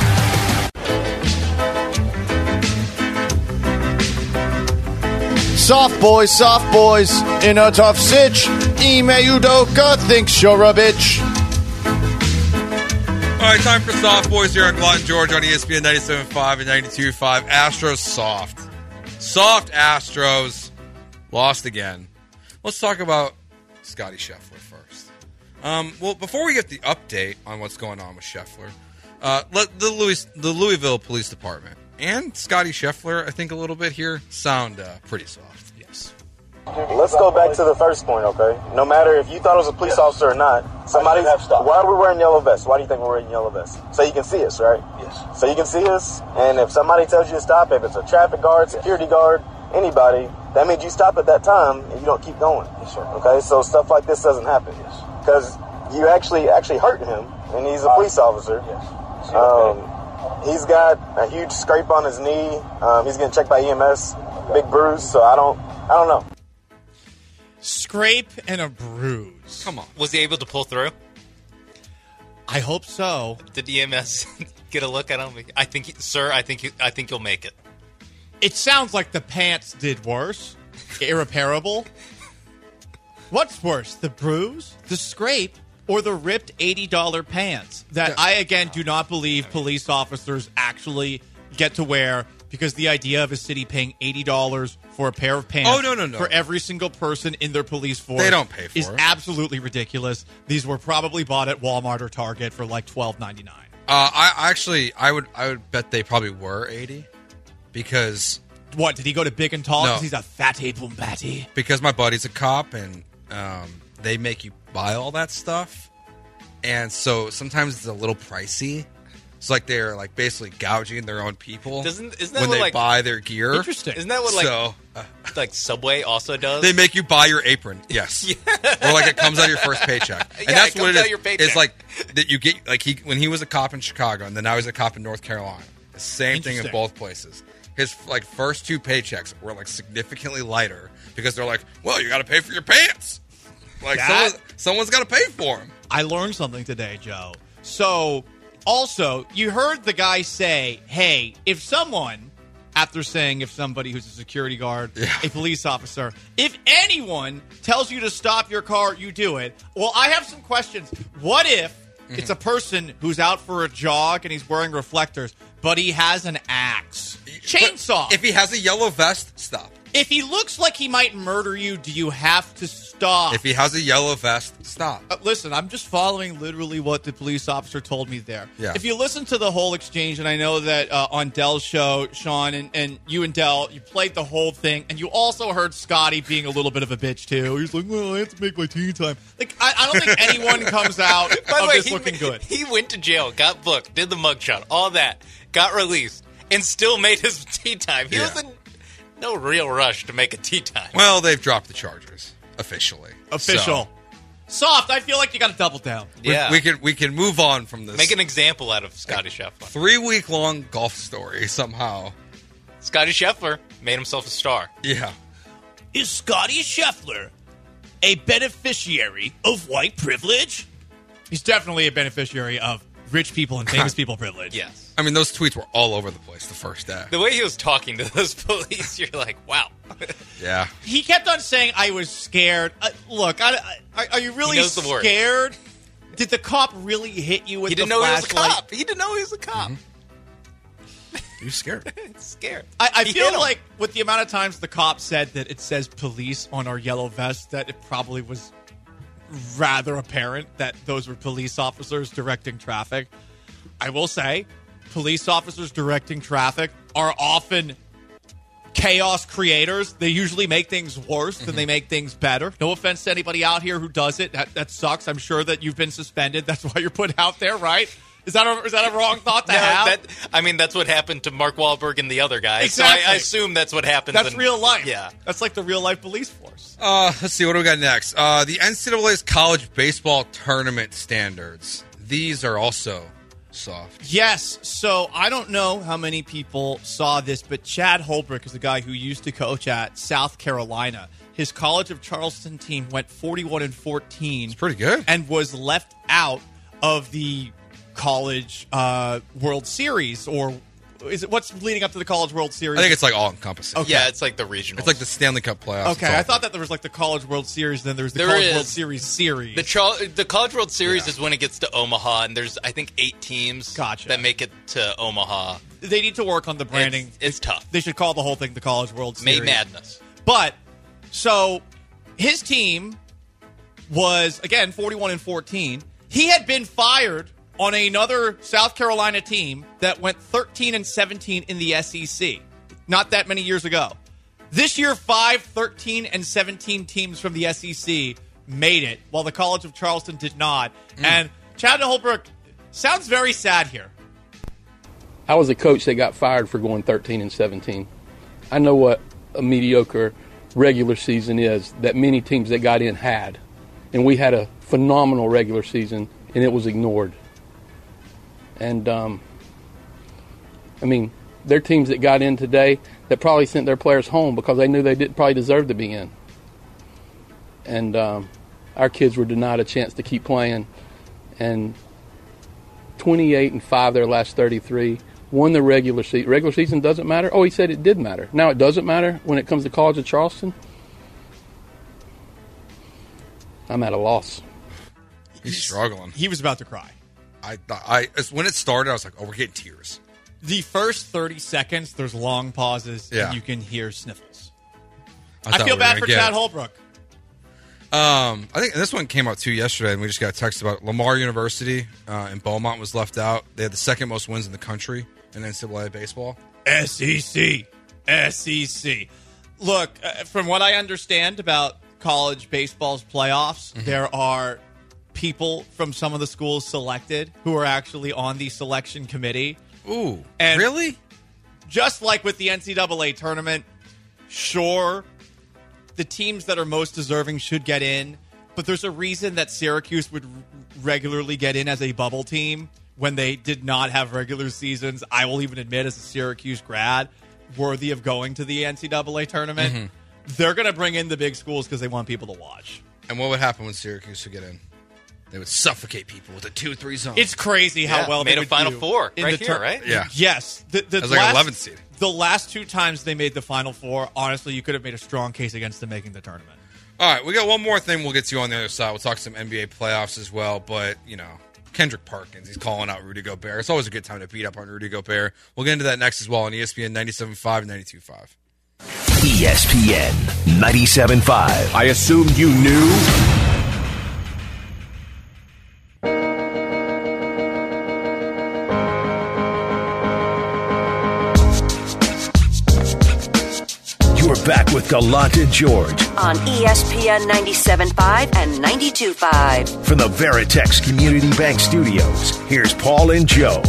Soft boys, in a tough sitch. Ime Udoka thinks you're a bitch. All right, time for Soft Boys here on Glutton George on ESPN 97.5 and 92.5. Astros soft. Soft Astros. Lost again. Let's talk about Scotty Scheffler first. Well, before we get the update on what's going on with Scheffler, the Louisville Police Department and Scotty Scheffler, I think a little bit here, sound pretty soft. Yes. Let's go back to the first point, okay? No matter if you thought it was a police officer or not, somebody have stopped. Why are we wearing yellow vests? Why do you think we're wearing yellow vests? So you can see us, right? Yes. So you can see us, and if somebody tells you to stop, if it's a traffic guard, security guard, anybody, that means you stop at that time and you don't keep going. Yes, sir. Okay, so stuff like this doesn't happen. Yes. Because you actually hurt him, and he's a police officer. Yes. He's got a huge scrape on his knee. He's getting checked by EMS, big bruise. So I don't know. Scrape and a bruise. Come on. Was he able to pull through? I hope so. Did EMS get a look at him? I think you'll make it. It sounds like the pants did worse. Irreparable. What's worse, the bruise, the scrape, or the ripped $80 pants that I, again, do not believe police officers actually get to wear, because the idea of a city paying $80 for a pair of pants for every single person in their police force they don't pay for is absolutely ridiculous. These were probably bought at Walmart or Target for like $12.99. I would bet they probably were $80 because... What, did he go to Big and Tall because he's a fatty boom batty? Because my buddy's a cop and they make you buy all that stuff, and so sometimes it's a little pricey. It's like they're like basically gouging their own people isn't that when they buy their gear. Interesting. Isn't that what like Subway also does? They make you buy your apron. Yes. Or like it comes out of your first paycheck. And that's what it is. It's like that you get, like when he was a cop in Chicago and then now he's a cop in North Carolina. The same thing in both places. his first 2 paychecks were significantly lighter because they're like, well, you got to pay for your pants. Someone's got to pay for them. I learned something today, Joe. So, also, you heard the guy say, hey, if someone, after saying if somebody who's a security guard, a police officer, if anyone tells you to stop your car, you do it. Well, I have some questions. What if it's a person who's out for a jog and he's wearing reflectors, but he has an axe? Chainsaw. But if he has a yellow vest, stop. If he looks like he might murder you, do you have to stop? If he has a yellow vest, stop. Listen, I'm just following literally what the police officer told me there. Yeah. If you listen to the whole exchange, and I know that on Dell's show, Sean, and you and Dell, you played the whole thing, and you also heard Scotty being a little bit of a bitch, too. He's like, well, I have to make my tea time. I don't think anyone comes out of this looking good. He went to jail, got booked, did the mugshot, all that, got released, and still made his tea time. He was in no real rush to make a tea time. Well, they've dropped the charges officially. So. Soft. I feel like you got to double down. Yeah, we can move on from this. Make an example out of Scotty Scheffler. 3-week-long golf story somehow. Scotty Scheffler made himself a star. Yeah. Is Scotty Scheffler a beneficiary of white privilege? He's definitely a beneficiary of rich people and famous people privilege. Yes. I mean, those tweets were all over the place the first day. The way he was talking to those police, you're like, wow. Yeah. He kept on saying, I was scared. Look, are you really scared? Did the cop really hit you with the flashlight? He didn't know he was a cop. He was scared. Scared. I feel like with the amount of times the cop said that it says police on our yellow vest, that it probably was rather apparent that those were police officers directing traffic. I will say, police officers directing traffic are often chaos creators. They usually make things worse than they make things better. No offense to anybody out here who does it. That sucks. I'm sure that you've been suspended. That's why you're put out there, right? Is that a wrong thought to have? That's what happened to Mark Wahlberg and the other guy. Exactly. So I assume that's what happens. That's real life. Yeah. That's like the real life police force. Let's see. What do we got next? The NCAA's college baseball tournament standards. These are also soft. Yes. So I don't know how many people saw this, but Chad Holbrook is the guy who used to coach at South Carolina. His College of Charleston team went 41-14. It's pretty good. And was left out of the College World Series, or is it what's leading up to the College World Series? I think it's all encompassing. Okay. Yeah, it's like the regional. It's like the Stanley Cup playoffs. Okay, I thought that there was the College World Series, then there's the College World Series series. The College World Series is when it gets to Omaha, and there's, I think, 8 teams that make it to Omaha. They need to work on the branding. It's tough. They should call the whole thing the College World Series. May Madness. But, so, his team was, again, 41-14. He had been fired on another South Carolina team that went 13-17 in the SEC not that many years ago. This year, 5 13-17 teams from the SEC made it, while the College of Charleston did not. And Chad Holbrook sounds very sad here. I was a coach that got fired for going 13-17. I know what a mediocre regular season is that many teams that got in had. And we had a phenomenal regular season, and it was ignored. And, there are teams that got in today that probably sent their players home because they knew they didn't probably deserve to be in. And our kids were denied a chance to keep playing. And 28-5 their last 33, won the regular season. Regular season doesn't matter? Oh, he said it did matter. Now it doesn't matter when it comes to College of Charleston? I'm at a loss. He's struggling. He was about to cry. When it started, I was like, oh, we're getting tears. The first 30 seconds, there's long pauses, and you can hear sniffles. I feel bad for Chad Holbrook. I think this one came out too yesterday, and we just got a text about it. Lamar University in Beaumont was left out. They had the second most wins in the country in NCAA baseball. SEC. Look, from what I understand about college baseball's playoffs, there are people from some of the schools selected who are actually on the selection committee. Ooh, and really? Just like with the NCAA tournament, sure, the teams that are most deserving should get in, but there's a reason that Syracuse would regularly get in as a bubble team when they did not have regular seasons. I will even admit, as a Syracuse grad, worthy of going to the NCAA tournament, they're going to bring in the big schools because they want people to watch. And what would happen when Syracuse would get in? They would suffocate people with a 2-3 zone. It's crazy how well they made a Final Four right here, right? Yeah. Yes. It was like 11th seed. The last 2 times they made the Final Four, honestly, you could have made a strong case against them making the tournament. All right, we got one more thing we'll get to you on the other side. We'll talk some NBA playoffs as well, but, Kendrick Perkins, he's calling out Rudy Gobert. It's always a good time to beat up on Rudy Gobert. We'll get into that next as well on ESPN 97.5 and 92.5. ESPN 97.5. I assumed you knew? We're back with Gallant and George on ESPN 97.5 and 92.5. From the Veritex Community Bank Studios, here's Paul and Joe.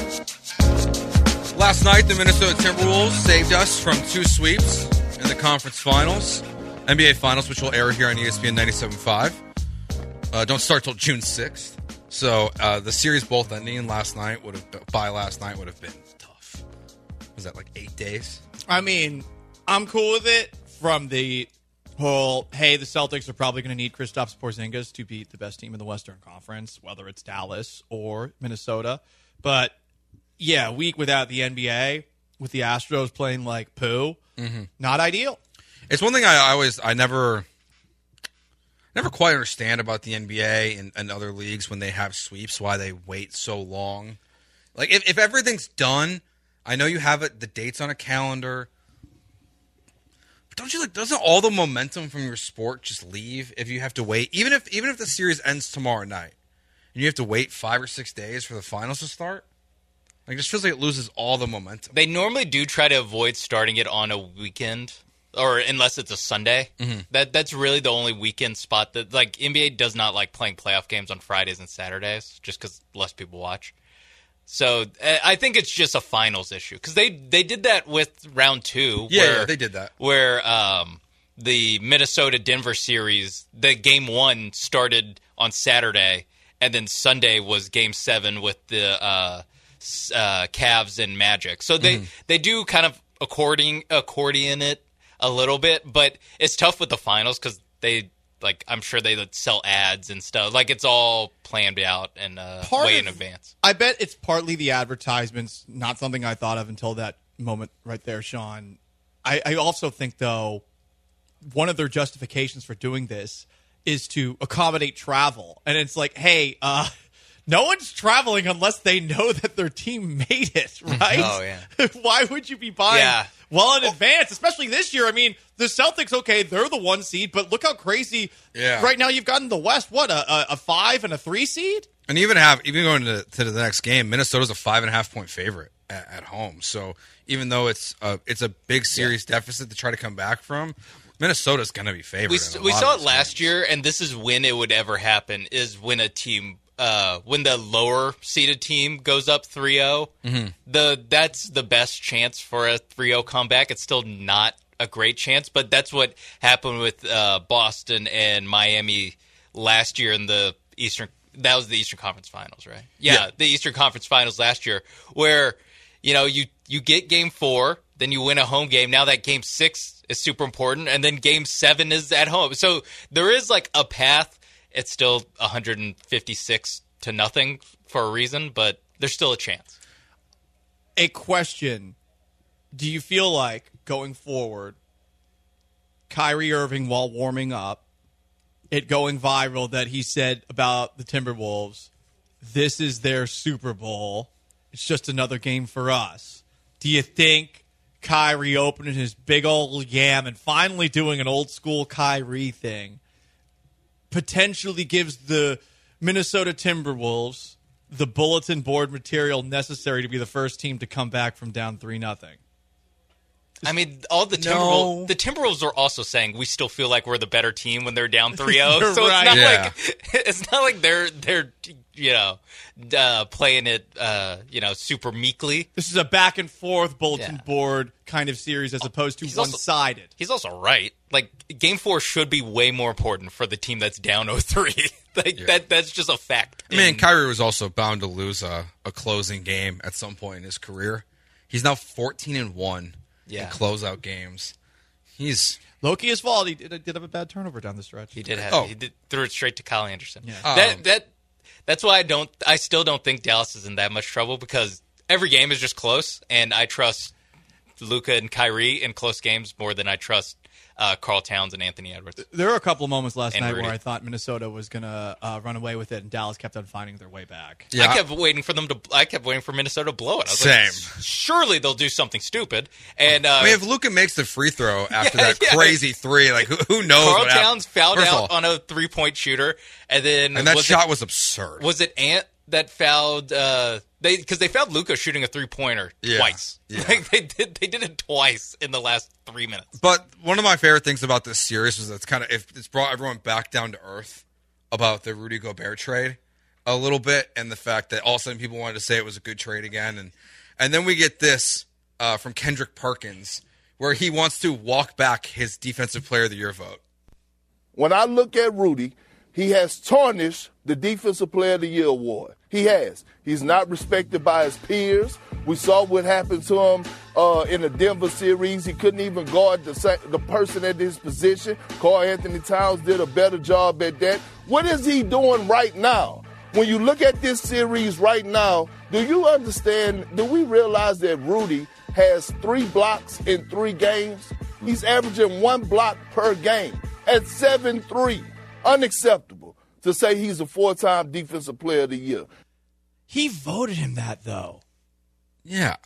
Last night, the Minnesota Timberwolves saved us from 2 sweeps in the conference finals, NBA Finals, which will air here on ESPN 97.5. Don't start till June 6th. So the series both ending last night would have been tough. Was that like 8 days? I mean, I'm cool with it from the whole, hey, the Celtics are probably going to need Kristaps Porzingis to beat the best team in the Western Conference, whether it's Dallas or Minnesota. But, yeah, a week without the NBA, with the Astros playing like poo, not ideal. It's one thing I never quite understand about the NBA and other leagues when they have sweeps, why they wait so long. Like, if everything's done, I know you have the dates on a calendar. Don't you doesn't all the momentum from your sport just leave if you have to wait? Even if the series ends tomorrow night and you have to wait 5 or 6 days for the finals to start? Like, it just feels like it loses all the momentum. They normally do try to avoid starting it on a weekend, or unless it's a Sunday. That's really the only weekend spot that, like, NBA does not like playing playoff games on Fridays and Saturdays just because less people watch. So I think it's just a finals issue because they did that with round 2. Yeah, they did that. Where the Minnesota-Denver series, the game 1 started on Saturday, and then Sunday was game 7 with the Cavs and Magic. So they do kind of accordion it a little bit, but it's tough with the finals because they. Like, I'm sure they sell ads and stuff. Like, it's all planned out and way in advance. I bet it's partly the advertisements, not something I thought of until that moment right there, Sean. I also think, though, one of their justifications for doing this is to accommodate travel. And it's like, hey, no one's traveling unless they know that their team made it, right? Oh, yeah. Why would you be buying well in advance, especially this year? I mean, the Celtics, okay, they're the 1 seed, but look how crazy right now you've got in the West, what, a 5 and a 3 seed? And even going to the next game, Minnesota's a 5.5-point favorite at home. So even though it's a big series deficit to try to come back from, Minnesota's going to be favored. We saw it last year, and this is when it would ever happen, is when a team when the lower seeded team goes up 3-0, that's the best chance for a 3-0 comeback. It's still not a great chance, but that's what happened with Boston and Miami last year in the Eastern. That was the Eastern Conference Finals, right? Yeah, the Eastern Conference Finals last year, where you get Game 4, then you win a home game. Now that Game 6 is super important, and then Game 7 is at home. So there is like a path. It's still 156-0 for a reason, but there's still a chance. A question. Do you feel like, going forward, Kyrie Irving, while warming up, it going viral that he said about the Timberwolves, this is their Super Bowl, it's just another game for us. Do you think Kyrie opening his big old yam and finally doing an old school Kyrie thing potentially gives the Minnesota Timberwolves the bulletin board material necessary to be the first team to come back from down 3-0? I mean, all the Timberwolves, the Timberwolves are also saying we still feel like we're the better team when they're down 3-0. So right. It's not like they're playing it super meekly. This is a back and forth bulletin board kind of series as opposed to one-sided. He's also right. Like, Game 4 should be way more important for the team that's down 0-3. That's just a fact. I mean, Kyrie was also bound to lose a closing game at some point in his career. He's now 14-1 and close out games. He's low-key his fault. He did have a bad turnover down the stretch. He did have. He threw it straight to Kyle Anderson. Yeah. That's why I still don't think Dallas is in that much trouble, because every game is just close, and I trust Luka and Kyrie in close games more than I trust Karl Towns and Anthony Edwards. There were a couple of moments last night Rudy. where I thought Minnesota was going to run away with it, and Dallas kept on finding their way back. Yeah. I kept waiting for Minnesota to blow it. I was like, surely they'll do something stupid. And if Luka makes the free throw after that crazy three, like who knows? Karl what Towns fouled First of out on a 3-point shooter, and that shot was absurd. Was it Ant that fouled? Because they fouled Luka shooing a 3-pointer twice. Yeah. Like they did it twice in the last 3 minutes. But one of my favorite things about this series was it's brought everyone back down to earth about the Rudy Gobert trade a little bit, and the fact that all of a sudden people wanted to say it was a good trade again, and then we get this from Kendrick Perkins where he wants to walk back his Defensive Player of the Year vote. When I look at Rudy, he has tarnished the Defensive Player of the Year award. He has. He's not respected by his peers. We saw what happened to him in the Denver series. He couldn't even guard the person at his position. Karl Anthony Towns did a better job at that. What is he doing right now? When you look at this series right now, do you understand, do we realize that Rudy has 3 blocks in 3 games? He's averaging 1 block per game at 7-3. Unacceptable to say he's a 4-time Defensive Player of the Year. He voted him that, though. Yeah.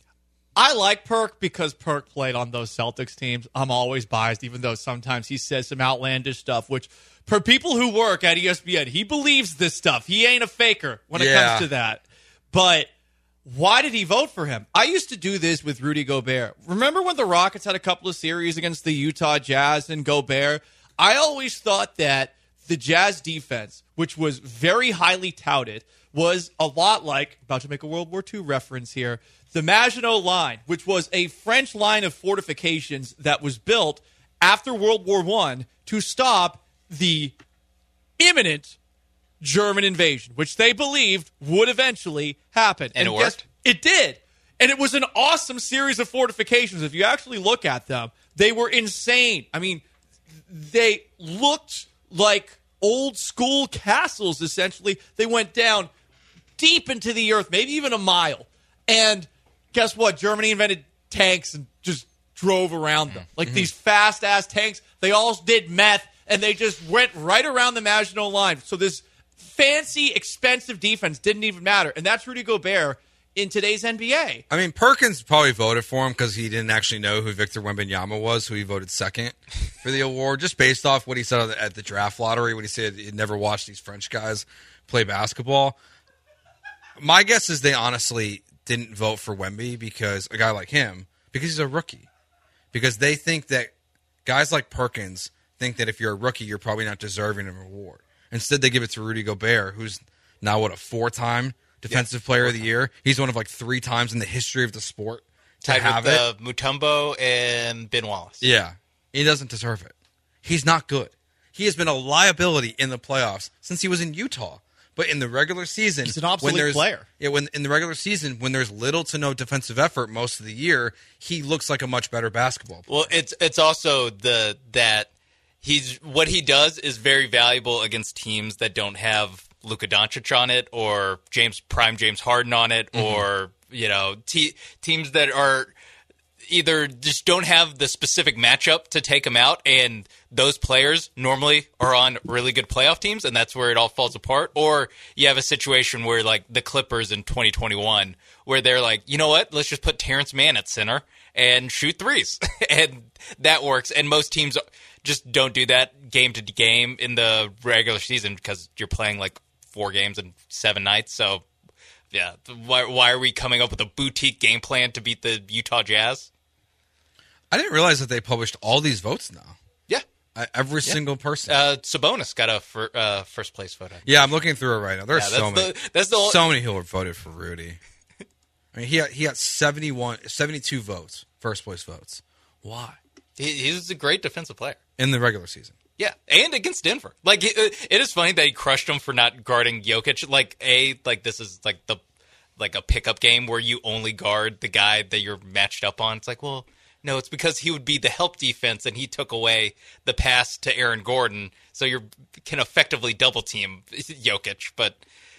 I like Perk because Perk played on those Celtics teams. I'm always biased, even though sometimes he says some outlandish stuff, which for people who work at ESPN, he believes this stuff. He ain't a faker when it comes to that. But why did he vote for him? I used to do this with Rudy Gobert. Remember when the Rockets had a couple of series against the Utah Jazz and Gobert? I always thought that the Jazz defense, which was very highly touted, was a lot like, about to make a World War II reference here, the Maginot Line, which was a French line of fortifications that was built after World War I to stop the imminent German invasion, which they believed would eventually happen. And it worked? It did. And it was an awesome series of fortifications. If you actually look at them, they were insane. I mean, they looked like old school castles, essentially. They went down deep into the earth, maybe even a mile. And guess what? Germany invented tanks and just drove around them. Like these fast-ass tanks, they all did meth, and they just went right around the Maginot Line. So this fancy, expensive defense didn't even matter. And that's Rudy Gobert in today's NBA. I mean, Perkins probably voted for him because he didn't actually know who Victor Wembanyama was, who he voted second for the award, just based off what he said at the draft lottery when he said he'd never watched these French guys play basketball. My guess is they honestly didn't vote for Wemby because a guy like him, because he's a rookie. Because they think that guys like Perkins think that if you're a rookie, you're probably not deserving of an award. Instead, they give it to Rudy Gobert, who's now, a 4-time Defensive Player of the Year. He's one of 3 times in the history of the sport to have it. Mutombo and Ben Wallace. Yeah. He doesn't deserve it. He's not good. He has been a liability in the playoffs since he was in Utah. But in the regular season, he's an obsolete player. Yeah, in the regular season, when there's little to no defensive effort most of the year, he looks like a much better basketball player. Well, it's also that what he does is very valuable against teams that don't have Luka Doncic on it, or James Harden on it, or teams that are either just don't have the specific matchup to take them out, and those players normally are on really good playoff teams, and that's where it all falls apart. Or you have a situation where, like the Clippers in 2021, where they're like, you know what, let's just put Terrence Mann at center and shoot threes, and that works. And most teams just don't do that game to game in the regular season because you're playing 4 games in 7 nights. So, yeah, why are we coming up with a boutique game plan to beat the Utah Jazz? I didn't realize that they published all these votes now. Yeah. Every single person. Sabonis got a first place vote. Yeah, I'm looking through it right now. There's so many who have voted for Rudy. I mean, he got 72 votes, first place votes. Why? He's a great defensive player. In the regular season. Yeah, and against Denver. It is funny that he crushed him for not guarding Jokic. This is a pickup game where you only guard the guy that you're matched up on. It's like, well, No, it's because he would be the help defense, and he took away the pass to Aaron Gordon, so you can effectively double team Jokic. But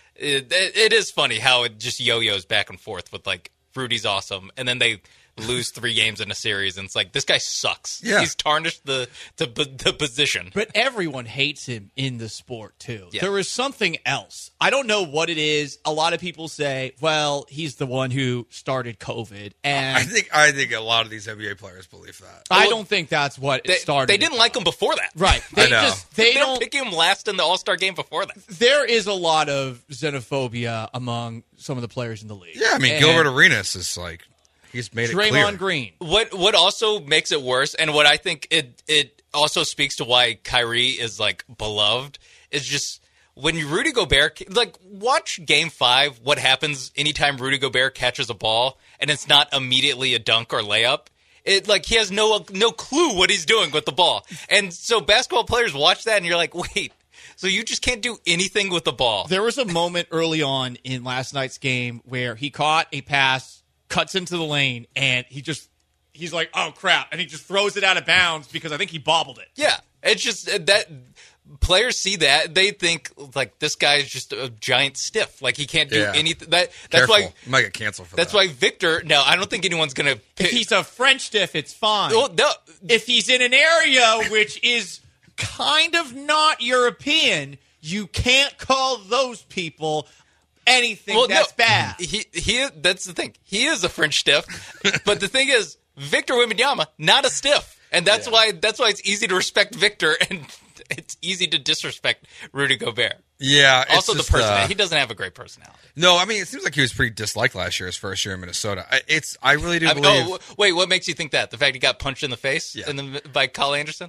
it is funny how it just yo-yos back and forth with, like, Rudy's awesome, and then they lose 3 games in a series, and it's like, this guy sucks. Yeah. He's tarnished the position. But everyone hates him in the sport, too. Yeah. There is something else. I don't know what it is. A lot of people say, well, he's the one who started COVID. And I think a lot of these NBA players believe that. I don't think that's what it started. They didn't like him before that. Right. I know. They They don't pick him last in the All-Star game before that. There is a lot of xenophobia among some of the players in the league. Yeah, I mean, And Gilbert Arenas is like, he's made it clear. Draymond Green. What also makes it worse, and what I think it also speaks to why Kyrie is, like, beloved, is just when Rudy Gobert, like, watch Game 5, what happens anytime Rudy Gobert catches a ball, and it's not immediately a dunk or layup. It, like, he has no clue what he's doing with the ball. And so basketball players watch that, and you're like, wait, so you just can't do anything with the ball. There was a moment early on in last night's game where he caught a pass, cuts into the lane, and he's like, oh, crap, and he just throws it out of bounds because I think he bobbled it. Yeah, it's just that players see that, they think, like, this guy is just a giant stiff. Like, he can't do anything. That's Careful. why You might get canceled for that's that. why Victor, no, I don't think anyone's going to If he's a French stiff, it's fine. Well, no. If he's in an area which is kind of not European, you can't call those people anything that's bad. He that's the thing. He is a French stiff, but the thing is, Victor Wembanyama, not a stiff, and that's why it's easy to respect Victor, and it's easy to disrespect Rudy Gobert. Yeah. It's Also, just, the personality. He doesn't have a great personality. No, I mean, it seems like he was pretty disliked last year, his first year in Minnesota. I really do believe. Oh, wait, what makes you think that? The fact he got punched in the face by Kyle Anderson?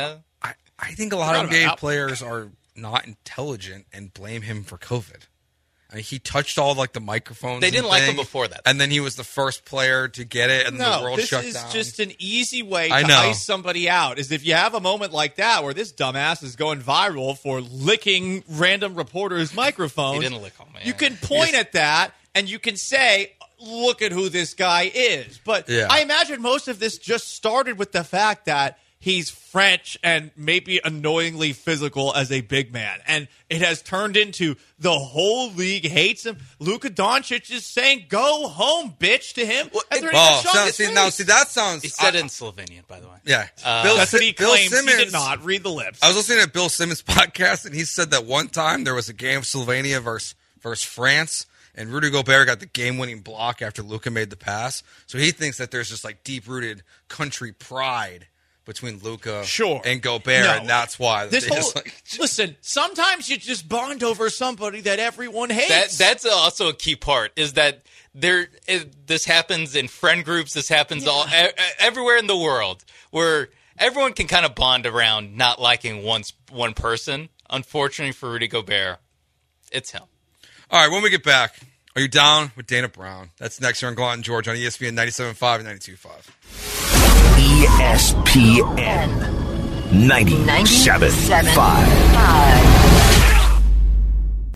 I think a lot of NBA players are not intelligent and blame him for COVID. I mean, he touched all like the microphones. They didn't like him before that, and then he was the first player to get it, and the world shut down. This is just an easy way to ice somebody out. Is if you have a moment like that where this dumbass is going viral for licking random reporters' microphones. He didn't lick them, man. You can point at that and you can say, "Look at who this guy is." But I imagine most of this just started with the fact that he's French and maybe annoyingly physical as a big man. And it has turned into the whole league hates him. Luka Doncic is saying, go home, bitch, to him. And that sounds... He said it in Slovenian, by the way. Yeah. That's what he claims. Simmons, he did not. Read the lips. I was listening to Bill Simmons' podcast, and he said that one time there was a game of Slovenia versus France, and Rudy Gobert got the game-winning block after Luka made the pass. So he thinks that there's just like deep-rooted country pride between Luka and Gobert, and that's why. Listen, sometimes you just bond over somebody that everyone hates. That's also a key part, is that this happens in friend groups, this happens everywhere in the world, where everyone can kind of bond around not liking one person. Unfortunately for Rudy Gobert, it's him. All right, when we get back, are you down with Dana Brown? That's next here on Gallant and George on ESPN 97.5 and 92.5. ESPN 97.5.